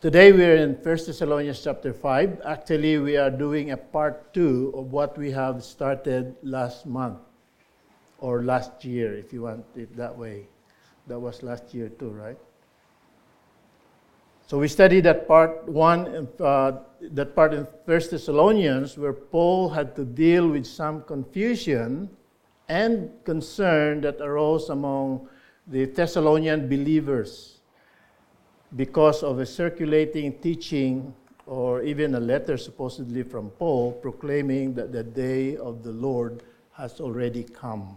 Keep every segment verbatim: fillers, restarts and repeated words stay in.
Today we're in First Thessalonians chapter five. Actually, we are doing a part two of what we have started last month, or last year, if you want it that way. That was last year too, right? So we studied that part one, uh, that part in First Thessalonians, where Paul had to deal with some confusion and concern that arose among the Thessalonian believers because of a circulating teaching or even a letter supposedly from Paul proclaiming that the day of the Lord has already come.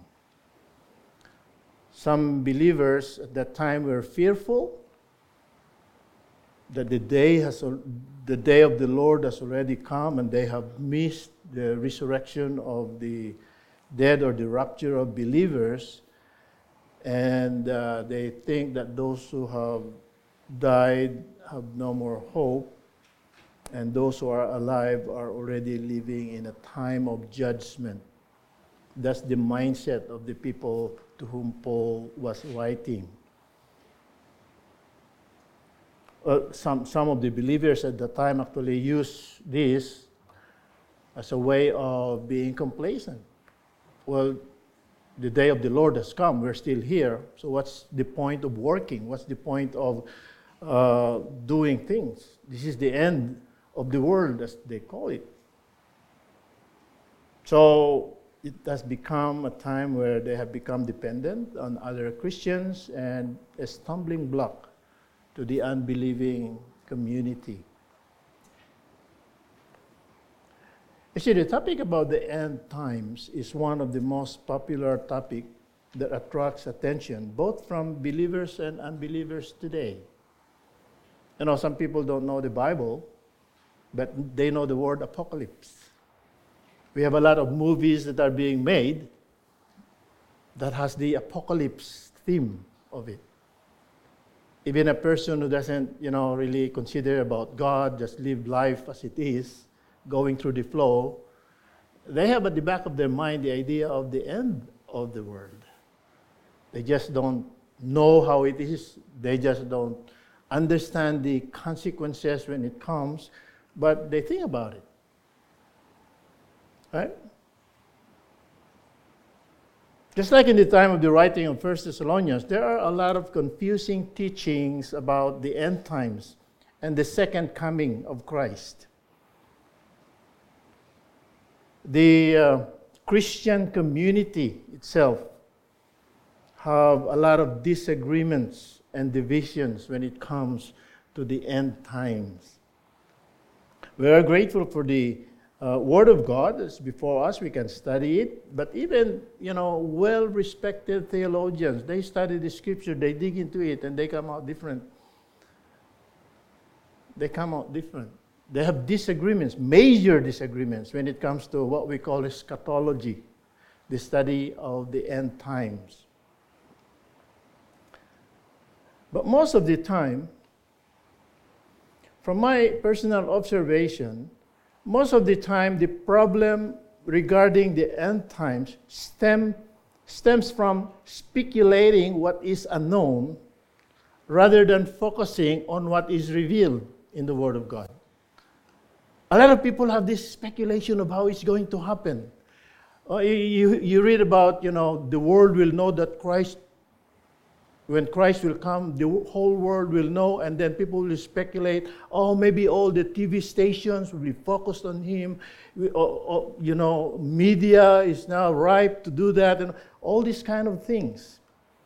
Some believers at that time were fearful that the day has the day of the Lord has already come and they have missed the resurrection of the dead or the rapture of believers, and uh, they think that those who have died have no more hope, and those who are alive are already living in a time of judgment. That's the mindset of the people to whom Paul was writing. Uh, some, some of the believers at the time actually used this as a way of being complacent. Well, the day of the Lord has come, we're still here, so what's the point of working? What's the point of uh, doing things? This is the end of the world, as they call it. So it has become a time where they have become dependent on other Christians and a stumbling block to the unbelieving community. You see, the topic about the end times is one of the most popular topics that attracts attention, both from believers and unbelievers today. You know, some people don't know the Bible, but they know the word apocalypse. We have a lot of movies that are being made that has the apocalypse theme of it. Even a person who doesn't, you know, really consider about God, just live life as it is, going through the flow, they have at the back of their mind the idea of the end of the world. They just don't know how it is. They just don't understand the consequences when it comes, but they think about it. Right? Just like in the time of the writing of First Thessalonians, there are a lot of confusing teachings about the end times and the second coming of Christ. The uh, Christian community itself have a lot of disagreements and divisions when it comes to the end times. We are grateful for the uh, Word of God that's before us. We can study it. But even, you know, well-respected theologians, they study the Scripture, they dig into it, and they come out different. They come out different. They have disagreements, major disagreements, when it comes to what we call eschatology, the study of the end times. But most of the time, from my personal observation, most of the time the problem regarding the end times stem, stems from speculating what is unknown rather than focusing on what is revealed in the Word of God. A lot of people have this speculation of how it's going to happen. Uh, you, you read about, you know, the world will know that Christ, when Christ will come, the whole world will know, and then people will speculate, oh, maybe all the T V stations will be focused on him. We, or, or, you know, media is now ripe to do that, and all these kind of things.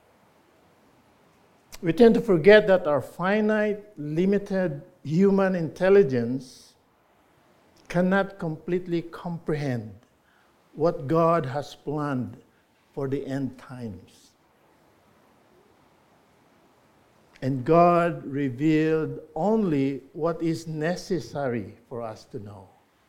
We tend to forget that our finite, limited human intelligence cannot completely comprehend what God has planned for the end times. And God revealed only what is necessary for us to know.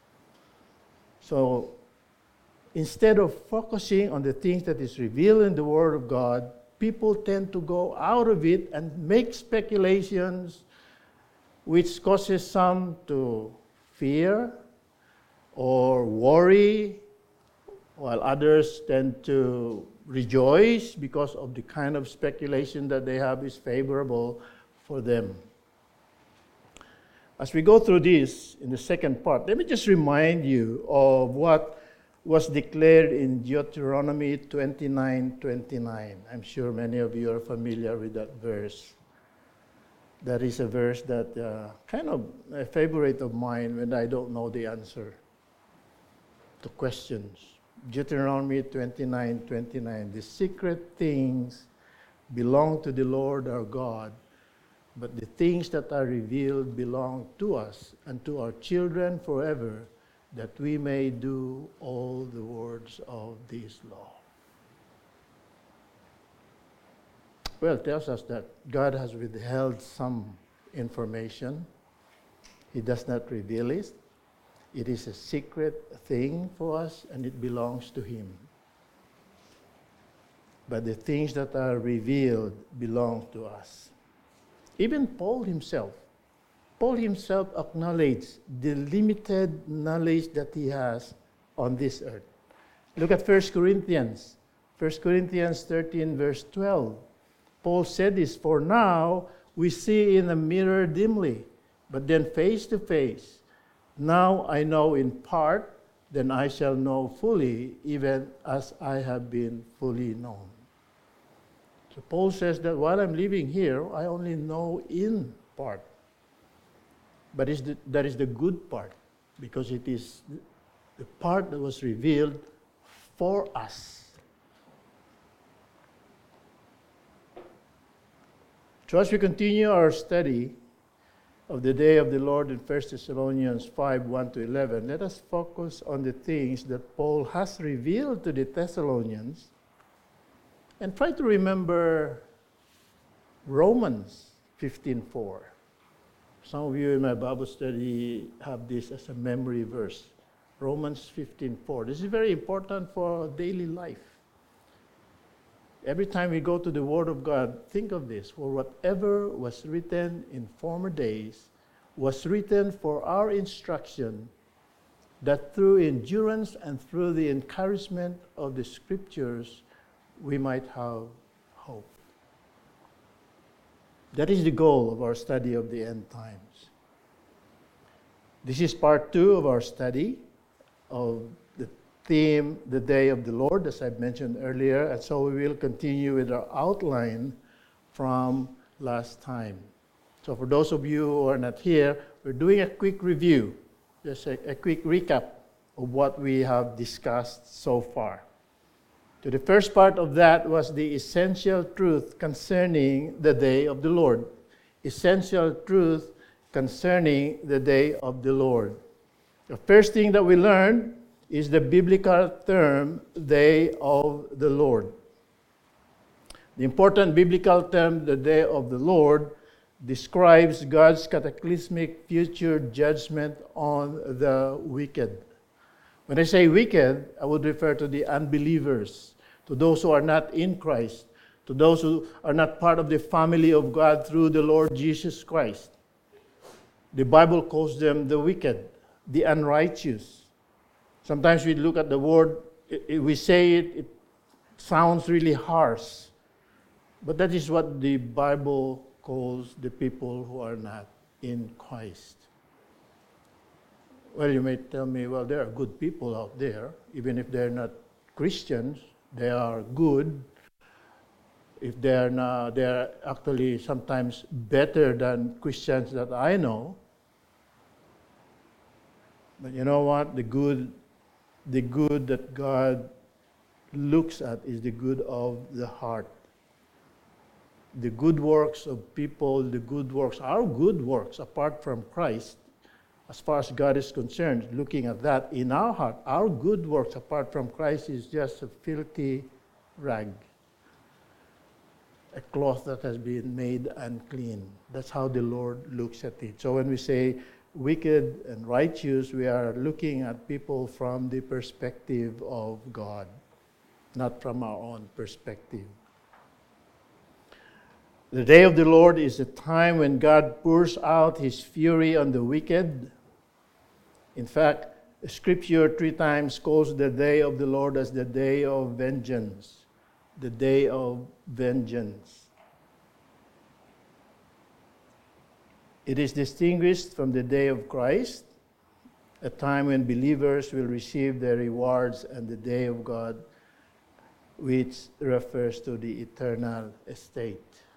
So instead of focusing on the things that is revealed in the Word of God, people tend to go out of it and make speculations, which causes some to fear or worry, while others tend to rejoice because of the kind of speculation that they have is favorable for them. As we go through this in the second part, let me just remind you of what was declared in Deuteronomy twenty-nine twenty-nine. I'm sure many of you are familiar with that verse. That is a verse that uh, kind of a favorite of mine when I don't know the answer to questions. Deuteronomy twenty-nine twenty-nine. The secret things belong to the Lord our God, but the things that are revealed belong to us and to our children forever, that we may do all the words of this law. Well, it tells us that God has withheld some information. He does not reveal it. It is a secret thing for us, and it belongs to Him. But the things that are revealed belong to us. Even Paul himself, Paul himself acknowledged the limited knowledge that he has on this earth. Look at First Corinthians. First Corinthians thirteen, verse twelve. Paul said this, "For now we see in a mirror dimly, but then face to face. Now I know in part, then I shall know fully, even as I have been fully known." So Paul says that while I'm living here, I only know in part. But it's the, that is the good part, because it is the part that was revealed for us. So as we continue our study of the day of the Lord in First Thessalonians five, one to eleven, let us focus on the things that Paul has revealed to the Thessalonians, and try to remember Romans fifteen four. Some of you in my Bible study have this as a memory verse. Romans fifteen four. This is very important for daily life. Every time we go to the Word of God, think of this. For whatever was written in former days was written for our instruction, that through endurance and through the encouragement of the Scriptures we might have hope. That is the goal of our study of the end times. This is part two of our study of the theme, the day of the Lord, as I've mentioned earlier, and so we will continue with our outline from last time. So for those of you who are not here, we're doing a quick review, just a, a quick recap of what we have discussed so far. So the first part of that was the essential truth concerning the day of the Lord. Essential truth concerning the day of the Lord. The first thing that we learned is the biblical term, day of the Lord. The important biblical term, the day of the Lord, describes God's cataclysmic future judgment on the wicked. When I say wicked, I would refer to the unbelievers, to those who are not in Christ, to those who are not part of the family of God through the Lord Jesus Christ. The Bible calls them the wicked, the unrighteous. Sometimes we look at the word, we say it, it sounds really harsh. But that is what the Bible calls the people who are not in Christ. Well, you may tell me, well, there are good people out there. Even if they're not Christians, they are good. If they're not, they're actually sometimes better than Christians that I know. But you know what? The good, the good that God looks at is the good of the heart. The good works of people, the good works, our good works apart from Christ, as far as God is concerned, looking at that in our heart, our good works apart from Christ is just a filthy rag, a cloth that has been made unclean. That's how the Lord looks at it. So when we say wicked and righteous, we are looking at people from the perspective of God, not from our own perspective. The day of the Lord is a time when God pours out His fury on the wicked. In fact, Scripture three times calls the day of the Lord as the day of vengeance. The day of vengeance. It is distinguished from the day of Christ, a time when believers will receive their rewards, and the day of God, which refers to the eternal estate.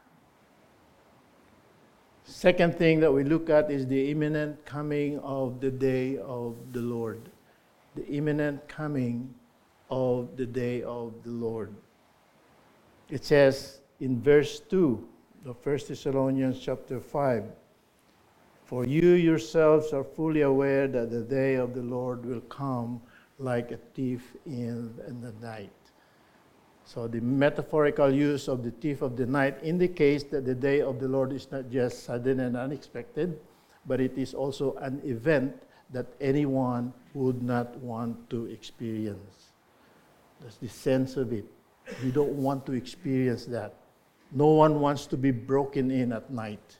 Second thing that we look at is the imminent coming of the day of the Lord. The imminent coming of the day of the Lord. It says in verse two of First Thessalonians chapter five, "For you yourselves are fully aware that the day of the Lord will come like a thief in, in the night." So the metaphorical use of the thief of the night indicates that the day of the Lord is not just sudden and unexpected, but it is also an event that anyone would not want to experience. That's the sense of it. We don't want to experience that. No one wants to be broken in at night.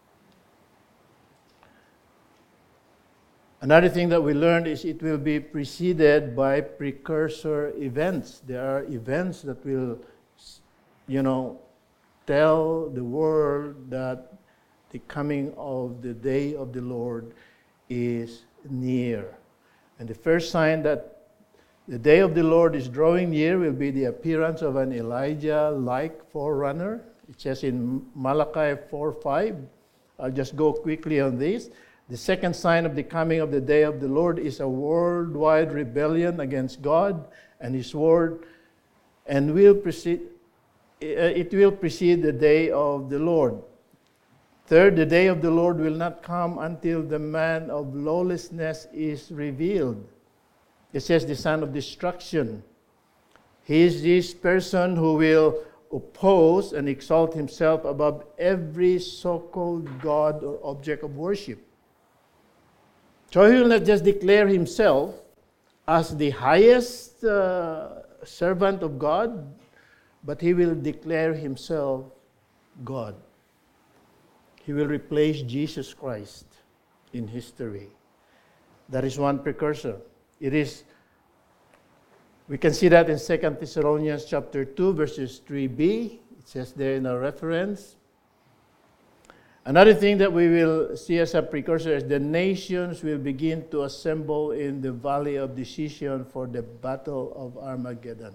Another thing that we learned is it will be preceded by precursor events. There are events that will, you know, tell the world that the coming of the day of the Lord is near. And the first sign that the day of the Lord is drawing near will be the appearance of an Elijah-like forerunner. It says in Malachi four five. I'll just go quickly on this. The second sign of the coming of the day of the Lord is a worldwide rebellion against God and His word, and will precede, it will precede the day of the Lord. Third, the day of the Lord will not come until the man of lawlessness is revealed. It says the son of destruction. He is this person who will oppose and exalt himself above every so-called God or object of worship. So he will not just declare himself as the highest uh, servant of God, but he will declare himself God. He will replace Jesus Christ in history. That is one precursor. It is, we can see that in Second Thessalonians chapter two, verses three b. It says there in our reference. Another thing that we will see as a precursor is the nations will begin to assemble in the valley of decision for the battle of Armageddon.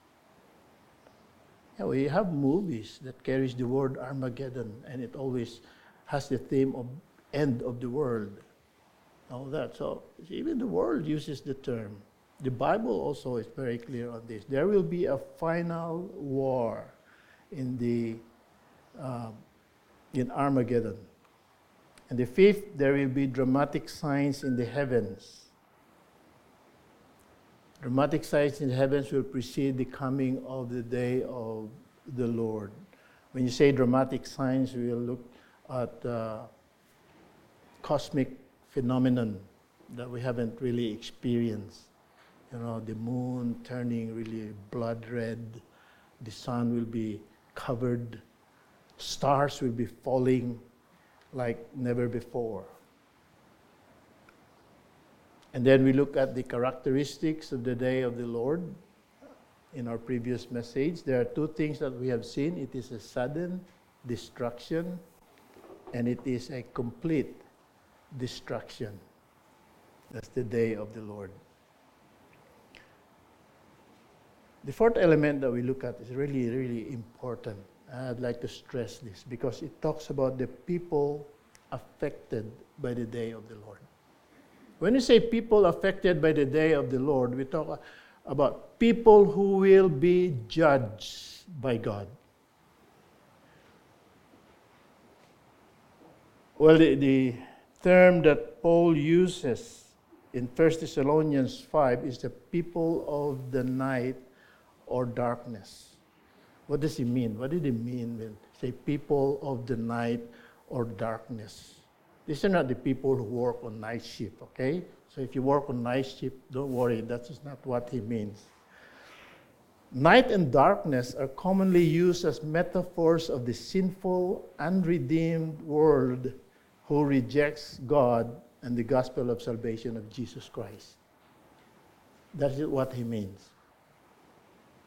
Yeah, we have movies that carries the word Armageddon, and it always has the theme of end of the world. All that. So even the world uses the term. The Bible also is very clear on this. There will be a final war in the uh, in Armageddon. And the fifth, there will be dramatic signs in the heavens. Dramatic signs in the heavens will precede the coming of the day of the Lord. When you say dramatic signs, we will look at uh, cosmic phenomenon that we haven't really experienced. You know, the moon turning really blood red, the sun will be covered, stars will be falling like never before. And then we look at the characteristics of the day of the Lord. In our previous message, there are two things that we have seen. It is a sudden destruction, and it is a complete destruction. That's the day of the Lord. The fourth element that we look at is really, really important. I'd like to stress this because it talks about the people affected by the day of the Lord. When you say people affected by the day of the Lord, we talk about people who will be judged by God. Well, the, the term that Paul uses in First Thessalonians five is the people of the night or darkness. What does he mean? What did he mean when say people of the night or darkness? These are not the people who work on night shift, okay? So if you work on night shift, don't worry, that's not what he means. Night and darkness are commonly used as metaphors of the sinful, unredeemed world who rejects God and the gospel of salvation of Jesus Christ. That's what he means.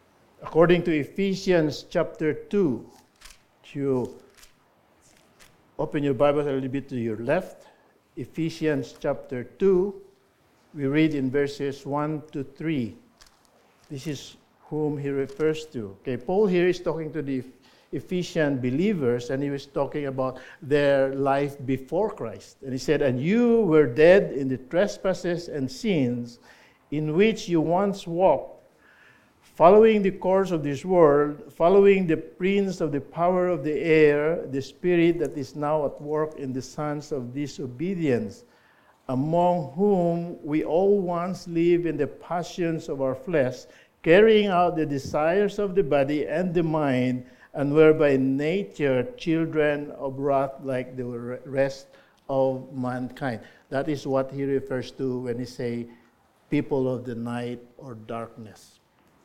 According to Ephesians chapter two, to Open your Bible a little bit to your left. Ephesians chapter two. We read in verses one to three. This is whom he refers to. Okay, Paul here is talking to the Ephesian believers, and he was talking about their life before Christ. And he said, "And you were dead in the trespasses and sins in which you once walked, following the course of this world, following the prince of the power of the air, the spirit that is now at work in the sons of disobedience, among whom we all once lived in the passions of our flesh, carrying out the desires of the body and the mind, and were by nature children of wrath like the rest of mankind." That is what he refers to when he says people of the night or darkness.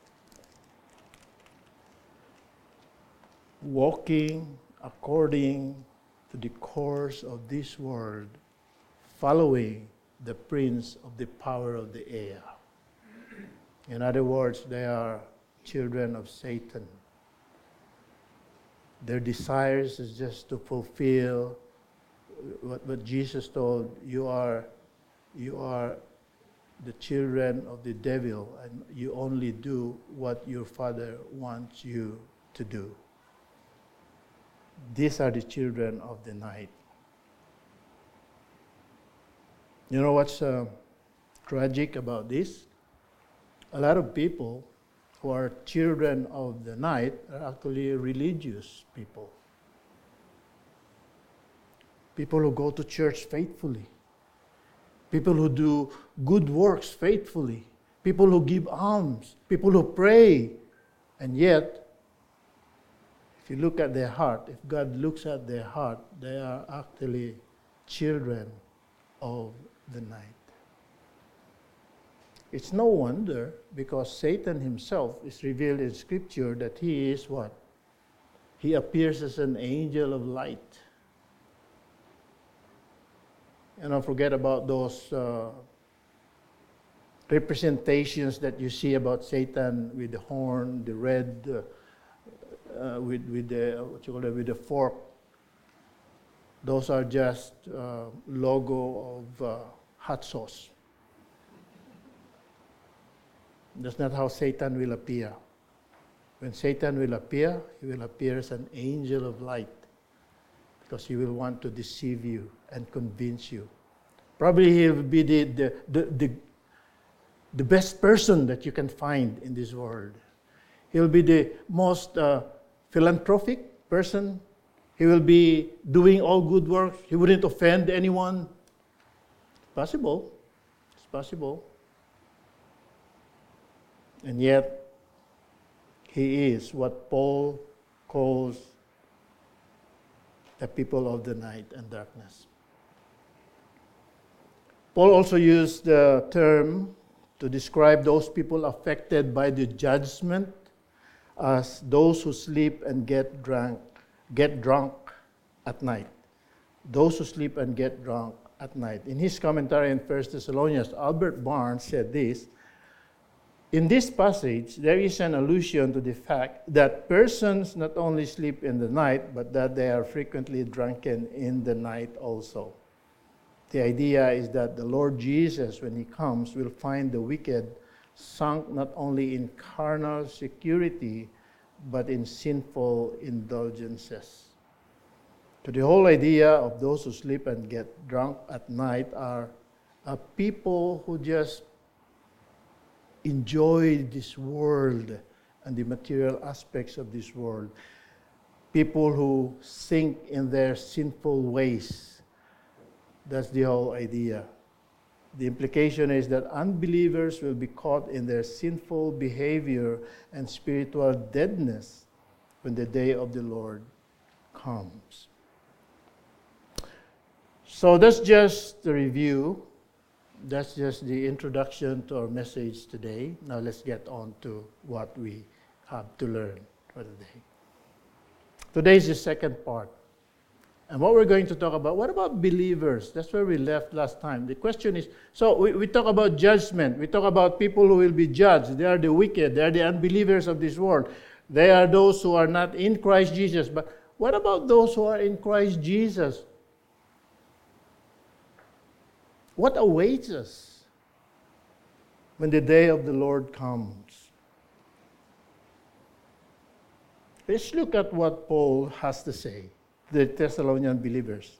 Walking according to the course of this world, following the prince of the power of the air. In other words, they are children of Satan. Their desires is just to fulfill what, what Jesus told, you are, you are the children of the devil, and you only do what your father wants you to do. These are the children of the night. You know what's uh, tragic about this? A lot of people who are children of the night are actually religious people. People who go to church faithfully. People who do good works faithfully. People who give alms. People who pray. And yet, if you look at their heart, if God looks at their heart, they are actually children of the night. It's no wonder, because Satan himself is revealed in Scripture that he is what? He appears as an angel of light. And don't forget about those uh, representations that you see about Satan with the horn, the red, uh, uh, with with the what you call it, with the fork. Those are just uh, logo of uh, hot sauce. That's not how Satan will appear. When Satan will appear, he will appear as an angel of light, because he will want to deceive you and convince you. Probably he will be the, the, the, the, the best person that you can find in this world. He will be the most uh, philanthropic person. He will be doing all good works. He wouldn't offend anyone. It's possible. It's possible. And yet, he is what Paul calls the people of the night and darkness. Paul also used the term to describe those people affected by the judgment as those who sleep and get drunk, get drunk at night. Those who sleep and get drunk at night. In his commentary in First Thessalonians, Albert Barnes said this: in this passage, there is an allusion to the fact that persons not only sleep in the night, but that they are frequently drunken in the night also. The idea is that the Lord Jesus, when he comes, will find the wicked sunk not only in carnal security, but in sinful indulgences. So the whole idea of those who sleep and get drunk at night are, are people who just enjoy this world and the material aspects of this world. People who sink in their sinful ways. That's the whole idea. The implication is that unbelievers will be caught in their sinful behavior and spiritual deadness when the day of the Lord comes. So that's just the review. That's just the introduction to our message today. Now let's get on to what we have to learn for today. Today is the second part. And what we're going to talk about, what about believers? That's where we left last time. The question is, so we, we talk about judgment. We talk about people who will be judged. They are the wicked. They are the unbelievers of this world. They are those who are not in Christ Jesus. But what about those who are in Christ Jesus? What awaits us when the day of the Lord comes? Let's look at what Paul has to say to the Thessalonian believers.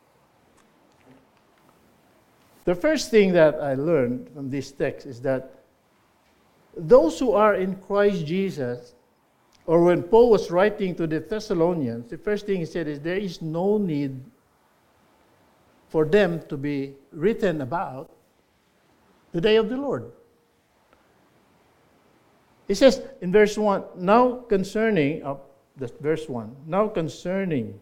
The first thing that I learned from this text is that those who are in Christ Jesus, or when Paul was writing to the Thessalonians, the first thing he said is there is no need for them to be written about the day of the Lord. He says in verse one, now concerning, uh, that's verse one, now concerning,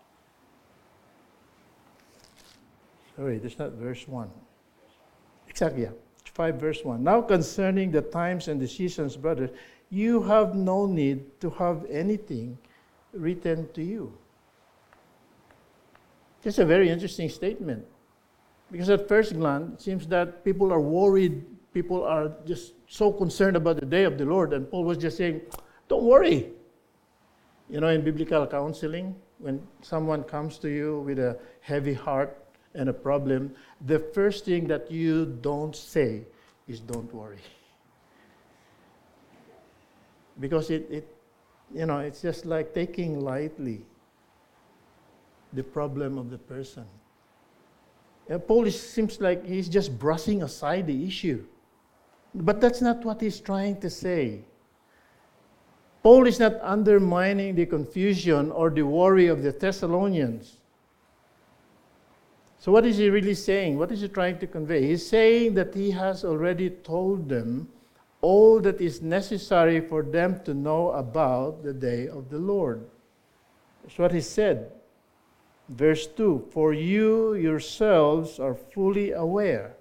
sorry, that's not verse one. Exactly, yeah. five verse one. Now concerning the times and the seasons, brothers, you have no need to have anything written to you. It's a very interesting statement. Because at first glance, it seems that people are worried, people are just so concerned about the day of the Lord, and Paul was just saying, don't worry. You know, in biblical counseling, when someone comes to you with a heavy heart and a problem, the first thing that you don't say is don't worry. Because it, it you know, it's just like taking lightly the problem of the person. And Paul is, seems like he's just brushing aside the issue. But that's not what he's trying to say. Paul is not undermining the confusion or the worry of the Thessalonians. So what is he really saying? What is he trying to convey? He's saying that he has already told them all that is necessary for them to know about the day of the Lord. That's what he said. Verse two, for you yourselves are fully aware.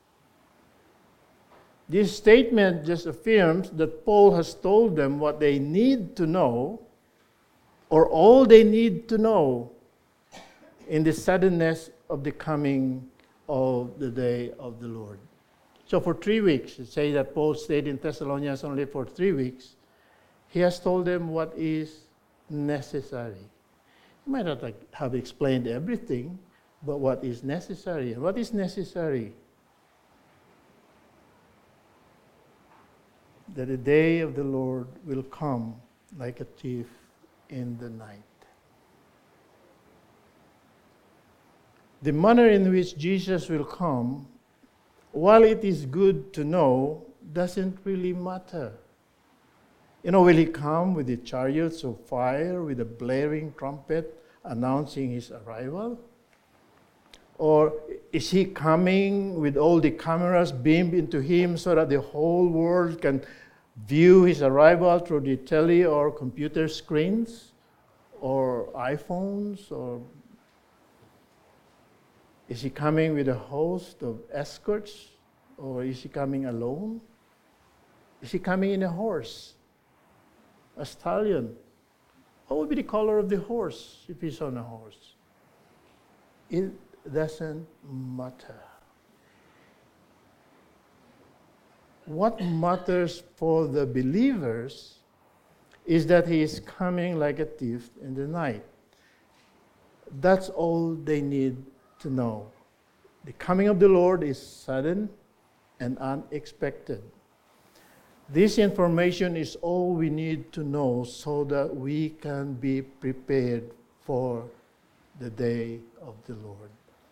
This statement just affirms that Paul has told them what they need to know, or all they need to know, in the suddenness of the coming of the day of the Lord. So for three weeks, say that Paul stayed in Thessalonians only for three weeks, he has told them what is necessary. He might not have explained everything, but what is necessary. And what is necessary? That the day of the Lord will come like a thief in the night. The manner in which Jesus will come, while it is good to know, doesn't really matter. You know, will he come with the chariots of fire, with a blaring trumpet announcing his arrival? Or is he coming with all the cameras beamed into him so that the whole world can view his arrival through the tele or computer screens or iPhones? Or is he coming with a host of escorts? Or is he coming alone? Is he coming in a horse? A stallion? What would be the color of the horse if he's on a horse? It doesn't matter. What matters for the believers is that he is coming like a thief in the night. That's all they need to know. The coming of the Lord is sudden and unexpected. This information is all we need to know so that we can be prepared for the day of the Lord.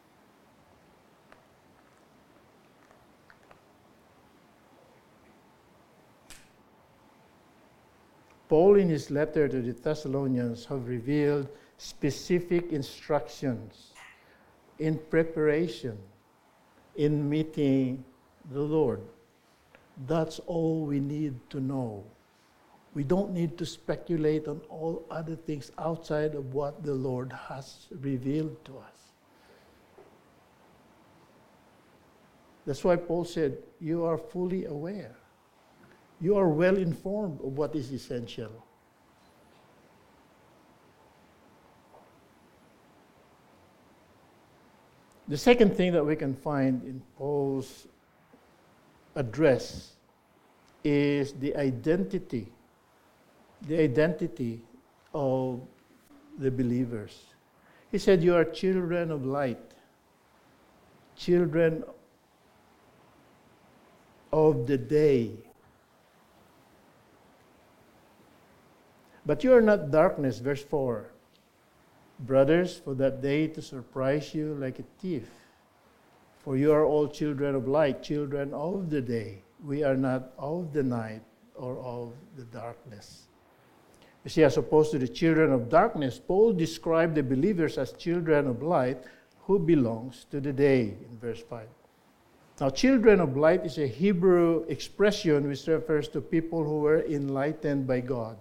Paul, in his letter to the Thessalonians, have revealed specific instructions in preparation, in meeting the Lord. That's all we need to know. We don't need to speculate on all other things outside of what the Lord has revealed to us. That's why Paul said, you are fully aware. You are well informed of what is essential. The second thing that we can find in Paul's address is the identity, the identity of the believers. He said, you are children of light, children of the day. But you are not darkness, verse four. Brothers, for that day to surprise you like a thief. For you are all children of light, children of the day. We are not of the night or of the darkness. You see, as opposed to the children of darkness, Paul described the believers as children of light who belongs to the day, in verse five. Now, children of light is a Hebrew expression which refers to people who were enlightened by God.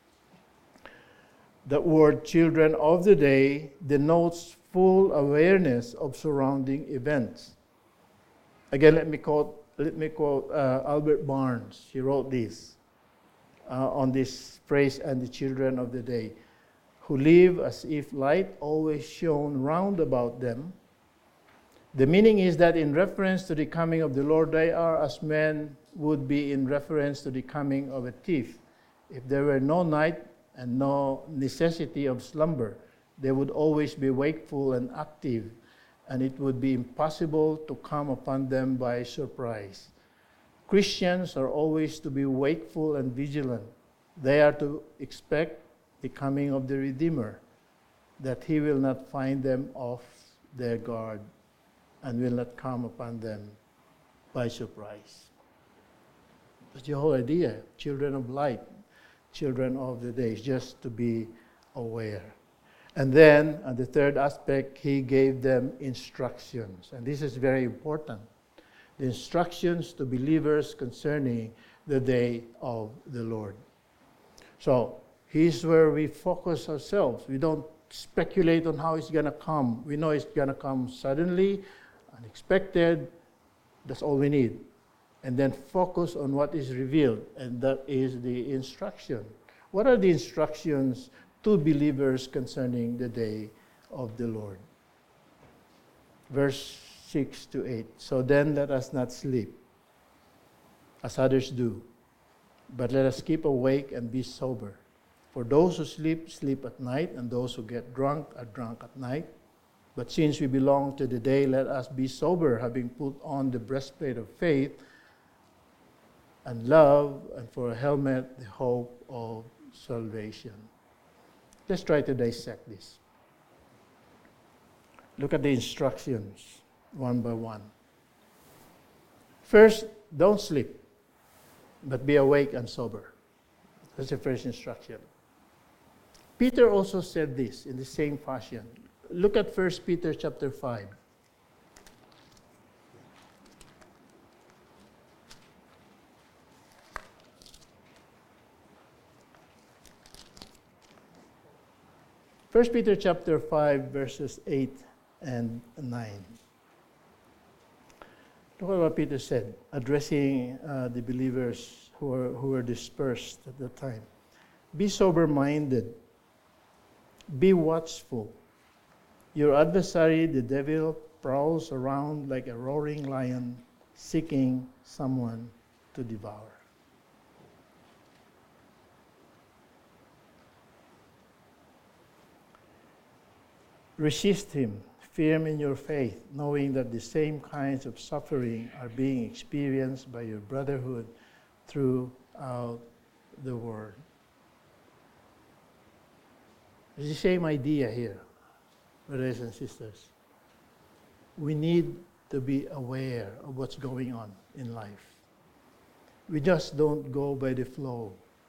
The word children of the day denotes full awareness of surrounding events. Again, let me quote, let me quote uh, Albert Barnes. He wrote this uh, on this phrase, and the children of the day, who live as if light always shone round about them. The meaning is that in reference to the coming of the Lord, they are as men would be in reference to the coming of a thief. If there were no night and no necessity of slumber, they would always be wakeful and active, and it would be impossible to come upon them by surprise. Christians are always to be wakeful and vigilant. They are to expect the coming of the Redeemer, that he will not find them off their guard and will not come upon them by surprise. That's the whole idea. Children of light, children of the days, just to be aware. And then, uh, the third aspect, he gave them instructions. And this is very important. The instructions to believers concerning the day of the Lord. So, here's where we focus ourselves. We don't speculate on how it's going to come. We know it's going to come suddenly, unexpected. That's all we need. And then focus on what is revealed, and that is the instruction. What are the instructions to believers concerning the day of the Lord? Verse six to eight. So then let us not sleep, as others do, but let us keep awake and be sober. For those who sleep, sleep at night, and those who get drunk are drunk at night. But since we belong to the day, let us be sober, having put on the breastplate of faith and love, and for a helmet, the hope of salvation. Let's try to dissect this. Look at the instructions, one by one. First, don't sleep, but be awake and sober. That's the first instruction. Peter also said this in the same fashion. Look at First Peter chapter five. First Peter chapter five, verses eight and nine. Look at what Peter said, addressing uh, the believers who were, who were dispersed at the time. Be sober-minded. Be watchful. Your adversary, the devil, prowls around like a roaring lion, seeking someone to devour. Resist him, firm in your faith, knowing that the same kinds of suffering are being experienced by your brotherhood throughout the world. It's the same idea here, brothers and sisters. We need to be aware of what's going on in life. We just don't go by the flow.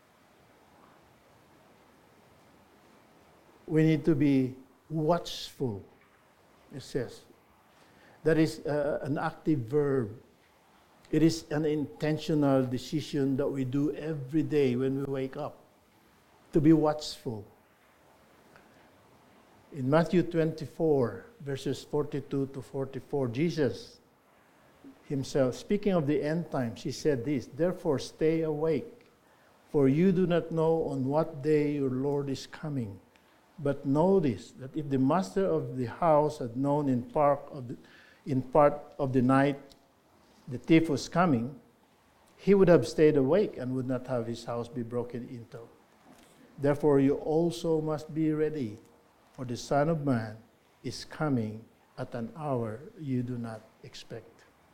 We need to be watchful, it says. That is uh, an active verb. It is an intentional decision that we do every day when we wake up, to be watchful. In Matthew twenty-four, verses forty-two to forty-four, Jesus himself, speaking of the end times, he said this, "Therefore stay awake, for you do not know on what day your Lord is coming. But know this, that if the master of the house had known in part of the, in part of the night the thief was coming, he would have stayed awake and would not have his house be broken into. Therefore you also must be ready, for the Son of Man is coming at an hour you do not expect.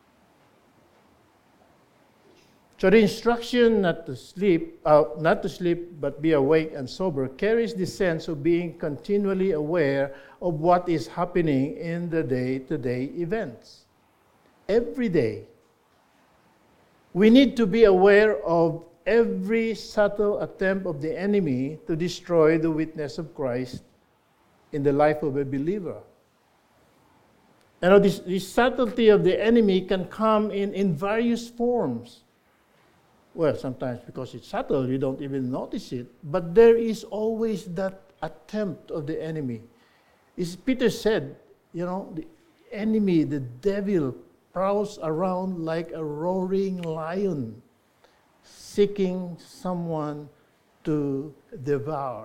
So the instruction not to sleep, uh, not to sleep, but be awake and sober carries the sense of being continually aware of what is happening in the day-to-day events. Every day, we need to be aware of every subtle attempt of the enemy to destroy the witness of Christ in the life of a believer. And this, this subtlety of the enemy can come in, in various forms. Well, sometimes because it's subtle, you don't even notice it. But there is always that attempt of the enemy. As Peter said, you know, the enemy, the devil, prowls around like a roaring lion, seeking someone to devour.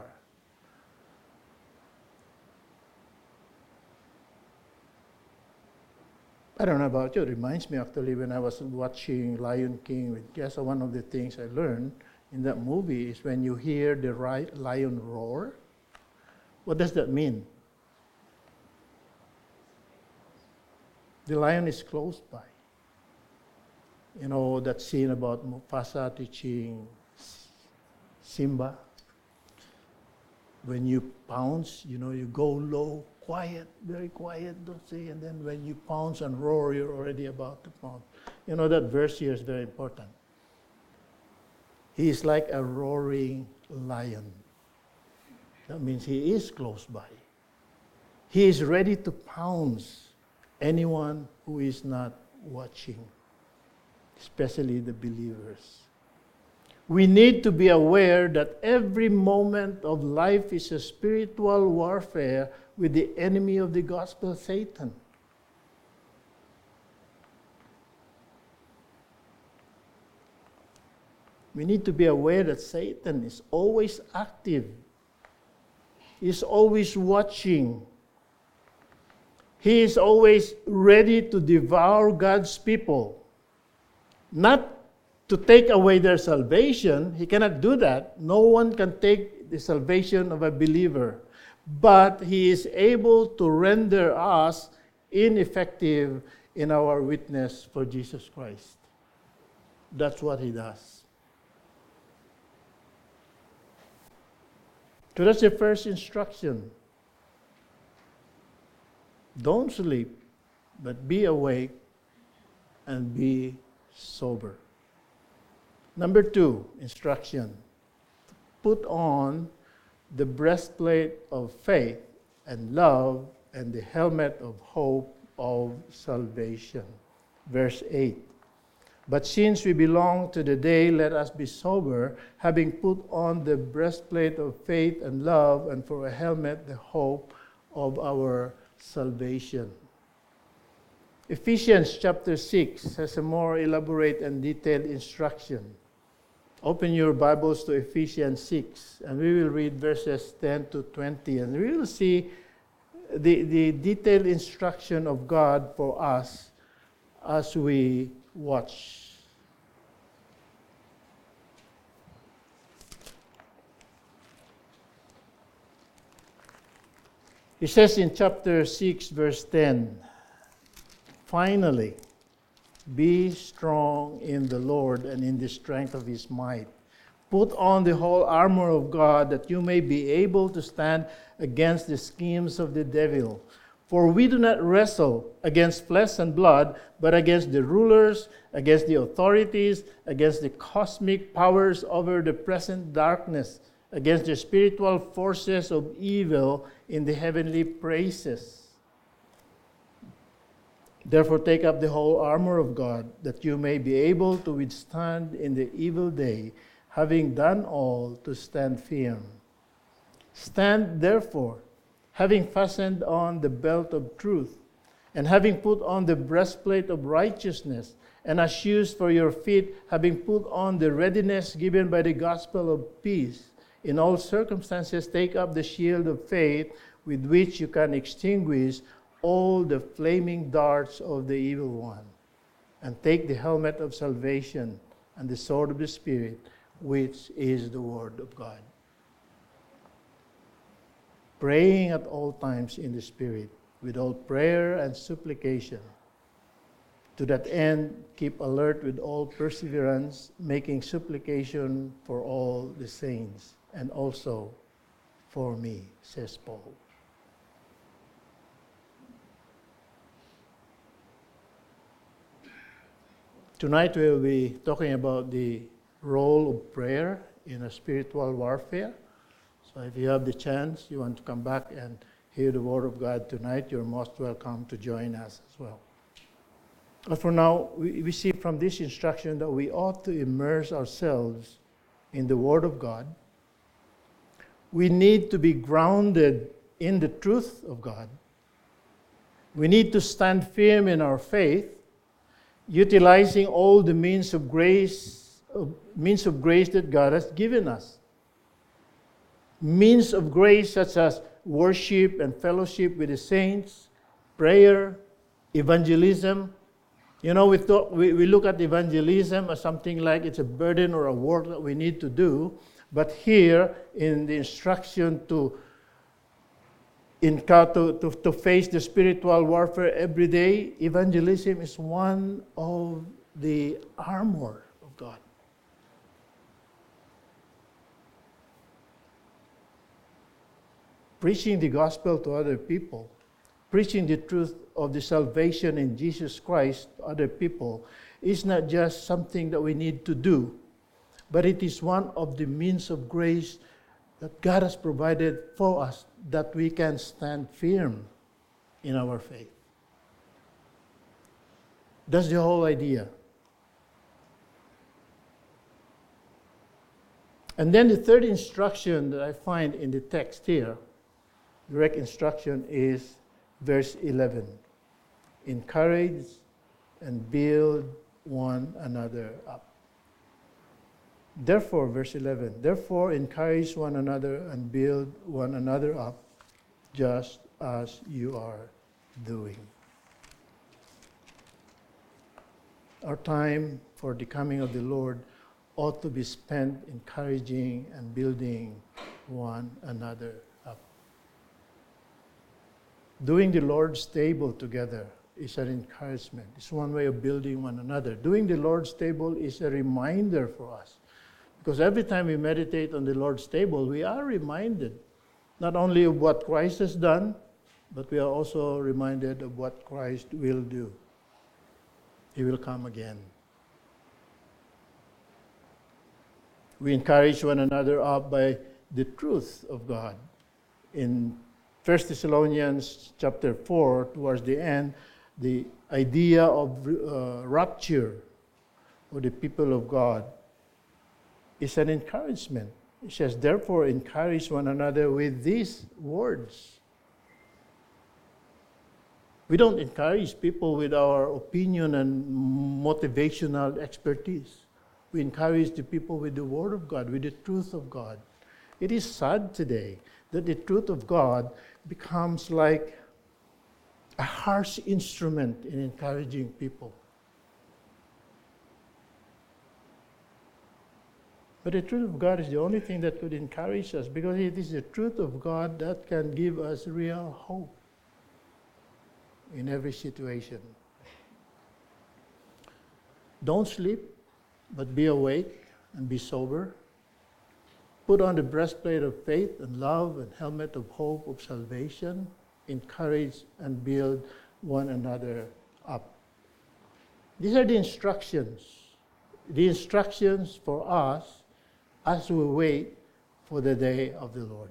I don't know about you, it reminds me actually when I was watching Lion King, with guess one of the things I learned in that movie is when you hear the lion roar. What does that mean? The lion is close by. You know that scene about Mufasa teaching Simba? When you pounce, you know, you go low, quiet, very quiet, don't say, and then when you pounce and roar, you're already about to pounce. You know, that verse here is very important. He is like a roaring lion. That means he is close by. He is ready to pounce anyone who is not watching, especially the believers. We need to be aware that every moment of life is a spiritual warfare with the enemy of the gospel, Satan. We need to be aware that Satan is always active. He's always watching. He is always ready to devour God's people. Not to take away their salvation. He cannot do that. No one can take the salvation of a believer. But he is able to render us ineffective in our witness for Jesus Christ. That's what he does. So that's the first instruction. Don't sleep, but be awake and be sober. Number two, instruction. Put on the breastplate of faith and love and the helmet of hope of salvation. Verse eight. But since we belong to the day, let us be sober, having put on the breastplate of faith and love, and for a helmet, the hope of our salvation. Ephesians chapter six has a more elaborate and detailed instruction. Open your Bibles to Ephesians six, and we will read verses ten to twenty, and we will see the, the detailed instruction of God for us as we watch. He says in chapter six, verse ten, finally, be strong in the Lord and in the strength of his might. Put on the whole armor of God that you may be able to stand against the schemes of the devil. For we do not wrestle against flesh and blood, but against the rulers, against the authorities, against the cosmic powers over the present darkness, against the spiritual forces of evil in the heavenly places. Therefore take up the whole armor of God, that you may be able to withstand in the evil day, having done all to stand firm. Stand therefore, having fastened on the belt of truth, and having put on the breastplate of righteousness, and as shoes for your feet, having put on the readiness given by the gospel of peace. In all circumstances take up the shield of faith, with which you can extinguish all the flaming darts of the evil one, and take the helmet of salvation and the sword of the Spirit, which is the word of God. praying at all times in the Spirit, with all prayer and supplication. To that end, keep alert with all perseverance, making supplication for all the saints, and also for me, says Paul. Tonight we'll be talking about the role of prayer in a spiritual warfare. So if you have the chance, you want to come back and hear the Word of God tonight, you're most welcome to join us as well. But for now, we, we see from this instruction that we ought to immerse ourselves in the Word of God. We need to be grounded in the truth of God. We need to stand firm in our faith, utilizing all the means of grace, uh, means of grace that God has given us. Means of grace such as worship and fellowship with the saints, prayer, evangelism. You know, we, thought, we, we look at evangelism as something like it's a burden or a work that we need to do. But here, in the instruction to, in, to, to, to face the spiritual warfare every day, evangelism is one of the armor of God. Preaching the gospel to other people, preaching the truth of the salvation in Jesus Christ to other people is not just something that we need to do, but it is one of the means of grace that God has provided for us that we can stand firm in our faith. That's the whole idea. And then the third instruction that I find in the text here, direct instruction, is verse eleven. Encourage and build one another up. Therefore, verse eleven, therefore encourage one another and build one another up, just as you are doing. Our time for the coming of the Lord ought to be spent encouraging and building one another up. Doing the Lord's table together is an encouragement. It's one way of building one another. Doing the Lord's table is a reminder for us. Because every time we meditate on the Lord's table, we are reminded not only of what Christ has done, but we are also reminded of what Christ will do. He will come again. We encourage one another up by the truth of God. In First Thessalonians chapter four, towards the end, the idea of uh, rapture for the people of God is an encouragement. It says, therefore, encourage one another with these words. We don't encourage people with our opinion and motivational expertise. We encourage the people with the Word of God, with the truth of God. It is sad today that the truth of God becomes like a harsh instrument in encouraging people. But the truth of God is the only thing that could encourage us, because it is the truth of God that can give us real hope in every situation. Don't sleep, but be awake and be sober. Put on the breastplate of faith and love and helmet of hope of salvation. Encourage and build one another up. These are the instructions. The instructions for us as we wait for the day of the Lord.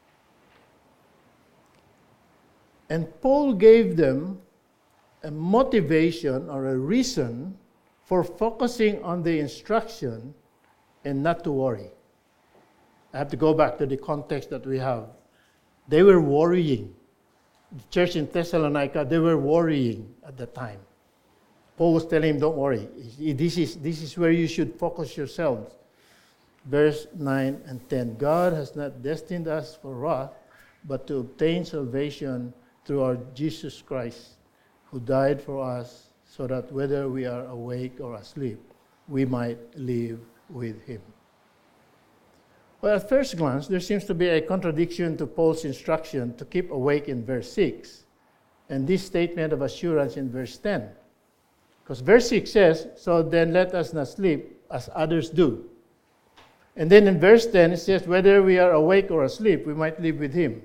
And Paul gave them a motivation or a reason for focusing on the instruction and not to worry. I have to go back to the context that we have. They were worrying. The church in Thessalonica, they were worrying at the time. Paul was telling him, don't worry. This is, this is where you should focus yourselves. Verse nine and ten. God has not destined us for wrath, but to obtain salvation through our Jesus Christ, who died for us, so that whether we are awake or asleep, we might live with him. Well, at first glance, there seems to be a contradiction to Paul's instruction to keep awake in verse six and this statement of assurance in verse ten. Because verse six says, "So then let us not sleep as others do." And then in verse ten it says, "Whether we are awake or asleep, we might live with him."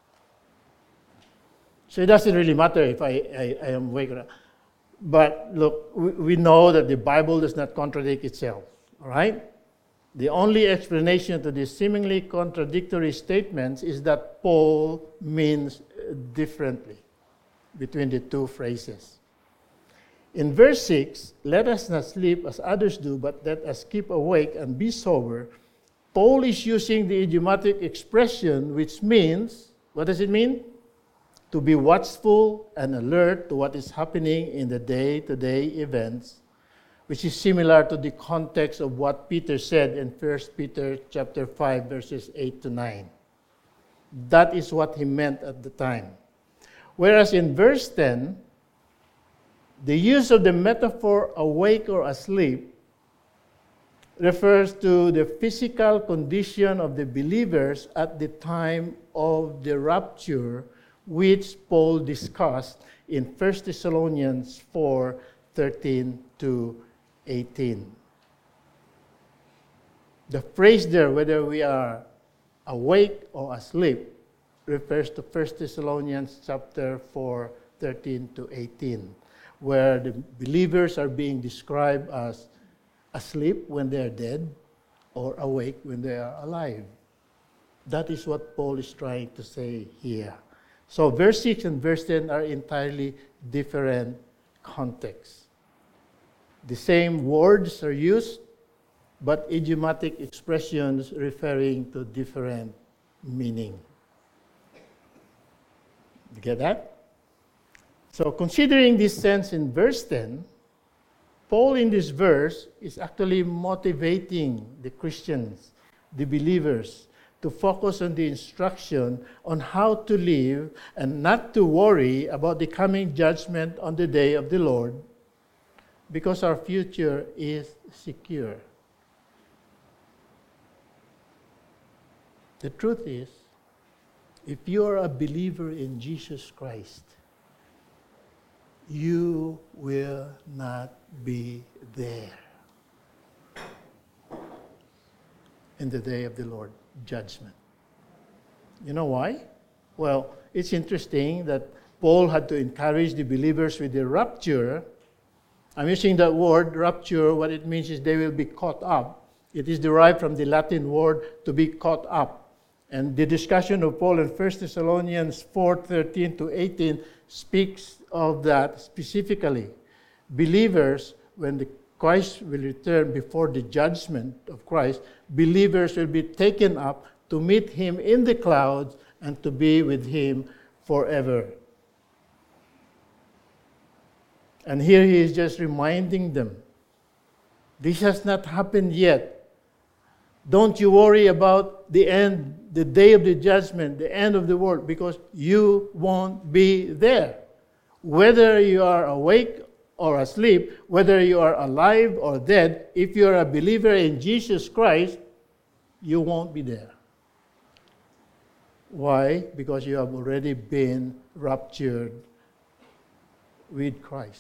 So it doesn't really matter if I, I, I am awake or not. But look, we, we know that the Bible does not contradict itself. All right? The only explanation to these seemingly contradictory statements is that Paul means differently between the two phrases. In verse six, "Let us not sleep as others do, but let us keep awake and be sober," Paul is using the idiomatic expression, which means, what does it mean? To be watchful and alert to what is happening in the day-to-day events, which is similar to the context of what Peter said in First Peter chapter five, verses eight to nine. That is what he meant at the time. Whereas in verse ten, the use of the metaphor awake or asleep refers to the physical condition of the believers at the time of the rapture, which Paul discussed in First Thessalonians four, thirteen to eighteen. The phrase there, "whether we are awake or asleep," refers to First Thessalonians chapter four, thirteen to eighteen, where the believers are being described as asleep when they are dead or awake when they are alive. That is what Paul is trying to say here. So verse six and verse ten are entirely different contexts. The same words are used, but idiomatic expressions referring to different meaning. You get that? So considering this sense in verse ten, Paul in this verse is actually motivating the Christians, the believers, to focus on the instruction on how to live and not to worry about the coming judgment on the day of the Lord, because our future is secure. The truth is, if you are a believer in Jesus Christ, you will not be there in the day of the Lord judgment. You know why? Well, it's interesting that Paul had to encourage the believers with the rapture. I'm using that word, rapture. What it means is they will be caught up. It is derived from the Latin word to be caught up. And the discussion of Paul in First Thessalonians four, thirteen to eighteen speaks of that specifically. Believers, when the Christ will return before the judgment of Christ, believers will be taken up to meet him in the clouds and to be with him forever. And here he is just reminding them, this has not happened yet. Don't you worry about the end, the day of the judgment, the end of the world, because you won't be there. Whether you are awake or asleep, whether you are alive or dead, if you are a believer in Jesus Christ, you won't be there. Why? Because you have already been raptured with Christ.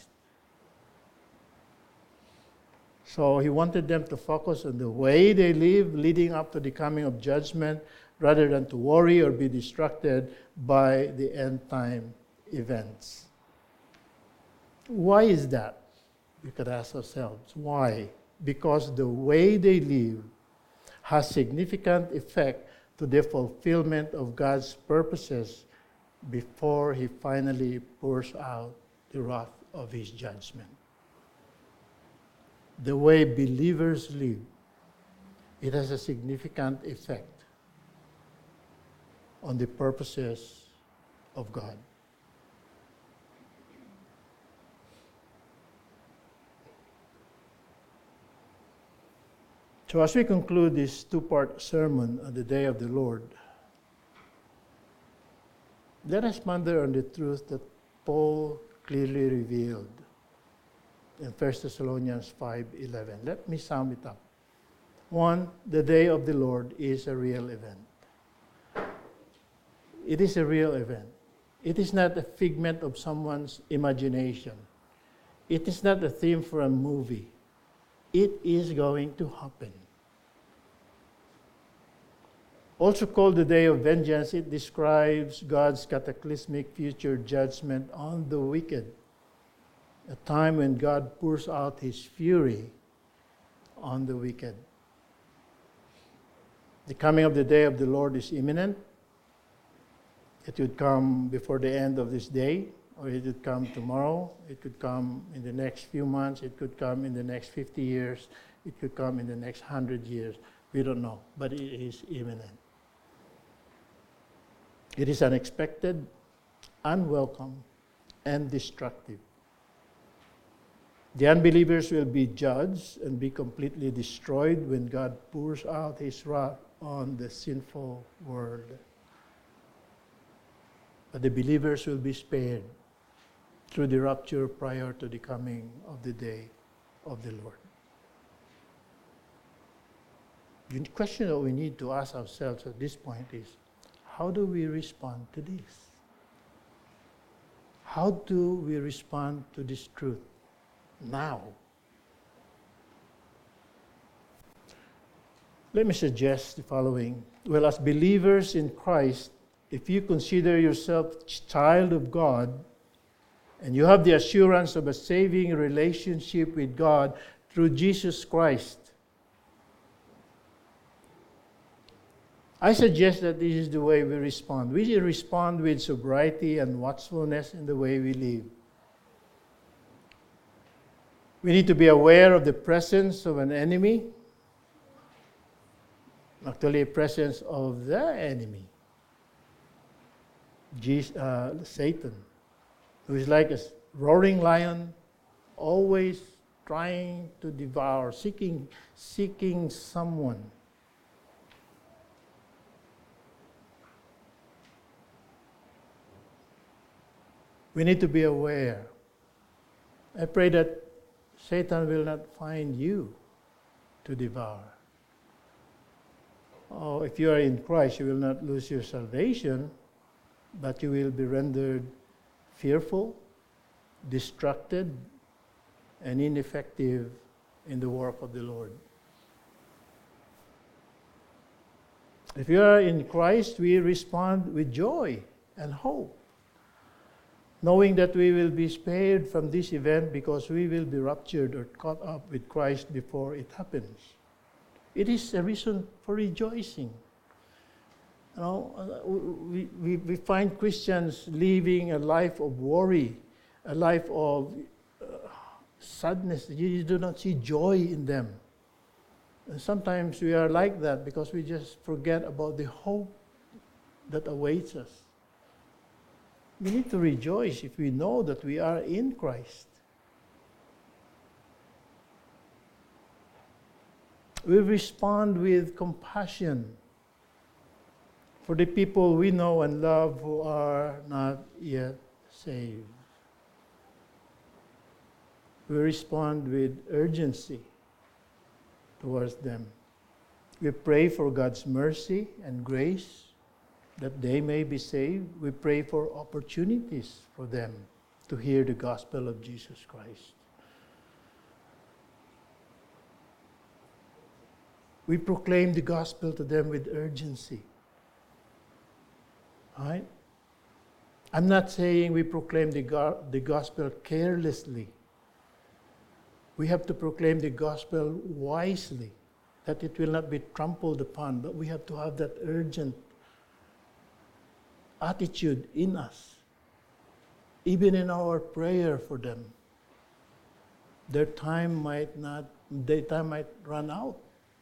So he wanted them to focus on the way they live leading up to the coming of judgment rather than to worry or be distracted by the end time events. Why is that? We could ask ourselves. Why? Because the way they live has significant effect to the fulfillment of God's purposes before he finally pours out the wrath of his judgment. The way believers live, it has a significant effect on the purposes of God. So as we conclude this two-part sermon on the day of the Lord, let us ponder on the truth that Paul clearly revealed in First Thessalonians five eleven. Let me sum it up. One, the day of the Lord is a real event. It is a real event. It is not a figment of someone's imagination. It is not a theme for a movie. It is going to happen. Also called the day of vengeance, it describes God's cataclysmic future judgment on the wicked, a time when God pours out his fury on the wicked. The coming of the day of the Lord is imminent. It would come before the end of this day, or it would come tomorrow. It could come in the next few months. It could come in the next fifty years. It could come in the next one hundred years. We don't know, but it is imminent. It is unexpected, unwelcome, and destructive. The unbelievers will be judged and be completely destroyed when God pours out his wrath on the sinful world. But the believers will be spared through the rapture prior to the coming of the day of the Lord. The question that we need to ask ourselves at this point is, how do we respond to this? How do we respond to this truth now? Let me suggest the following. Well, as believers in Christ, if you consider yourself child of God, and you have the assurance of a saving relationship with God through Jesus Christ, I suggest that this is the way we respond. We should respond with sobriety and watchfulness in the way we live. We need to be aware of the presence of an enemy, actually, presence of the enemy, Jesus, uh, Satan, who is like a roaring lion, always trying to devour, seeking, seeking someone. We need to be aware. I pray that Satan will not find you to devour. Oh, if you are in Christ, you will not lose your salvation, but you will be rendered fearful, distracted, and ineffective in the work of the Lord. If you are in Christ, we respond with joy and hope, knowing that we will be spared from this event because we will be raptured or caught up with Christ before it happens. It is a reason for rejoicing. You know, we, we, we find Christians living a life of worry, a life of uh, sadness. You do not see joy in them. And sometimes we are like that because we just forget about the hope that awaits us. We need to rejoice if we know that we are in Christ. We respond with compassion for the people we know and love who are not yet saved. We respond with urgency towards them. We pray for God's mercy and grace that they may be saved. We pray for opportunities for them to hear the gospel of Jesus Christ. We proclaim the gospel to them with urgency. Right? I'm not saying we proclaim the, go- the gospel carelessly. We have to proclaim the gospel wisely, that it will not be trampled upon, but we have to have that urgent attitude in us, even in our prayer for them. Their time might not, their time might run out.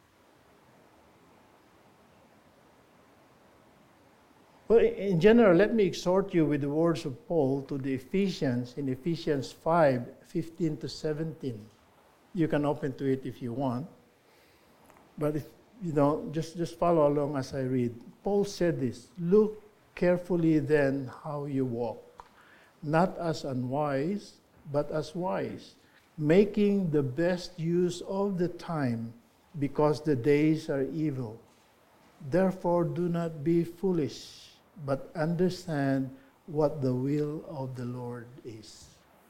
Well, in general, let me exhort you with the words of Paul to the Ephesians in Ephesians five, fifteen to seventeen. You can open to it if you want. But if you know, just, just follow along as I read. Paul said this, "Look carefully then how you walk, not as unwise, but as wise, making the best use of the time, because the days are evil. Therefore, do not be foolish, but understand what the will of the Lord is.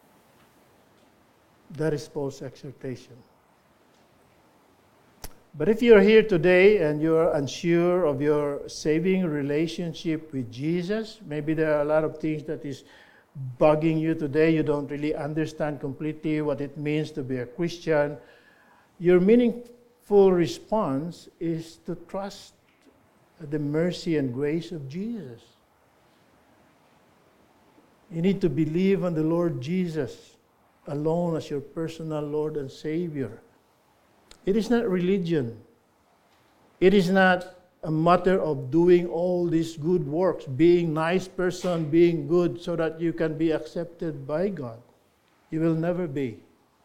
That is Paul's exhortation. But if you're here today and you're unsure of your saving relationship with Jesus, maybe there are a lot of things that is bugging you today. You don't really understand completely what it means to be a Christian. Your meaningful response is to trust the mercy and grace of Jesus. You need to believe on the Lord Jesus alone as your personal Lord and Savior. It is not religion. It is not a matter of doing all these good works, being nice person, being good so that you can be accepted by God. You will never be.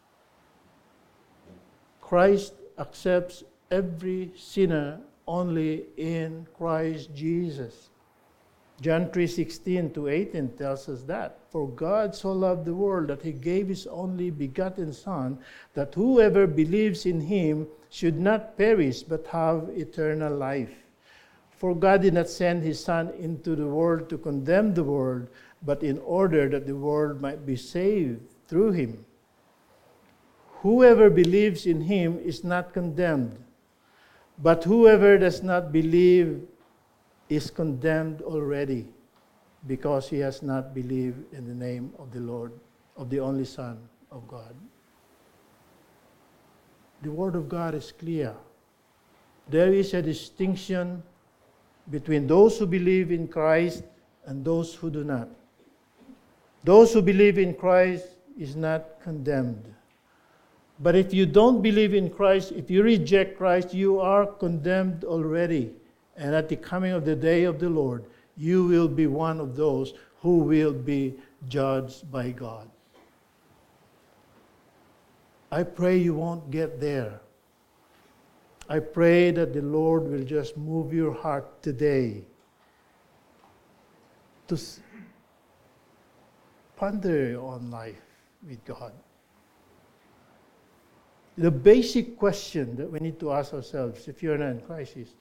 Christ accepts every sinner only in Christ Jesus. John three sixteen to eighteen tells us that. For God so loved the world that he gave his only begotten Son, that whoever believes in him should not perish but have eternal life. For God did not send his Son into the world to condemn the world, but in order that the world might be saved through him. Whoever believes in him is not condemned, but whoever does not believe is condemned already, because he has not believed in the name of the Lord, of the only Son of God. The Word of God is clear. There is a distinction between those who believe in Christ and those who do not. Those who believe in Christ is not condemned. But if you don't believe in Christ, if you reject Christ, you are condemned already. And at the coming of the day of the Lord, you will be one of those who will be judged by God. I pray you won't get there. I pray that the Lord will just move your heart today to ponder on life with God. The basic question that we need to ask ourselves, if you're not in Christ, is,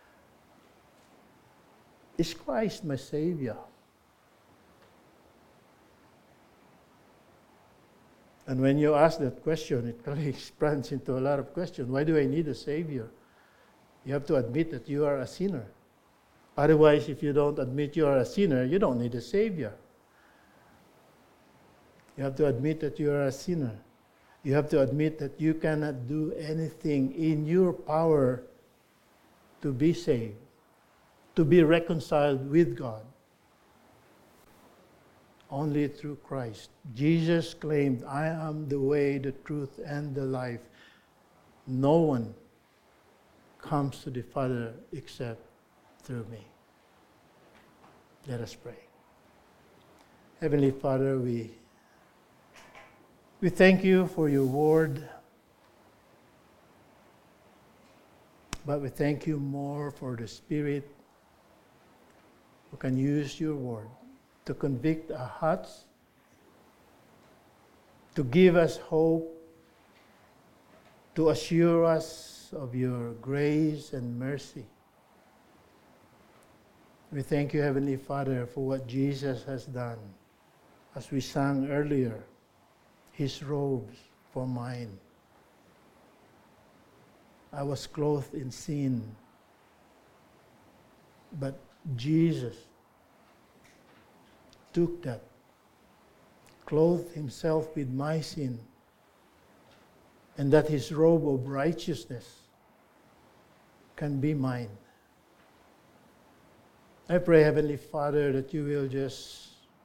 is Christ my Savior? And when you ask that question, it really expands into a lot of questions. Why do I need a Savior? You have to admit that you are a sinner. Otherwise, if you don't admit you are a sinner, you don't need a Savior. You have to admit that you are a sinner. You have to admit that you cannot do anything in your power to be saved, to be reconciled with God. Only through Christ. Jesus claimed, I am the way, the truth, and the life. No one comes to the Father except through me. Let us pray. Heavenly Father, we, we thank you for your word, but we thank you more for the Spirit who can use your word to convict our hearts, to give us hope, to assure us of your grace and mercy. We thank you, Heavenly Father, for what Jesus has done. As we sang earlier, his robes for mine. I was clothed in sin, but Jesus took that, clothed himself with my sin, and that his robe of righteousness can be mine. I pray, Heavenly Father, that you will just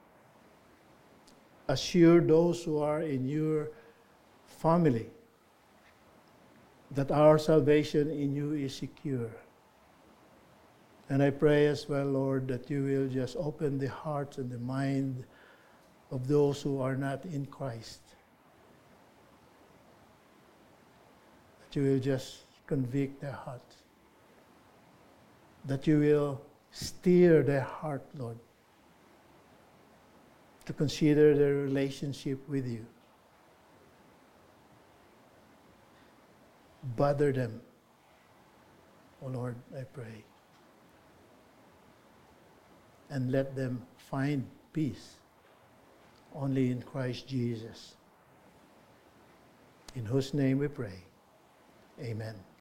assure those who are in your family that our salvation in you is secure. And I pray as well, Lord, that you will just open the hearts and the mind of those who are not in Christ. That you will just convict their hearts. That you will steer their heart, Lord, to consider their relationship with you. Bother them O Lord, I pray. And let them find peace only in Christ Jesus, in whose name we pray. Amen.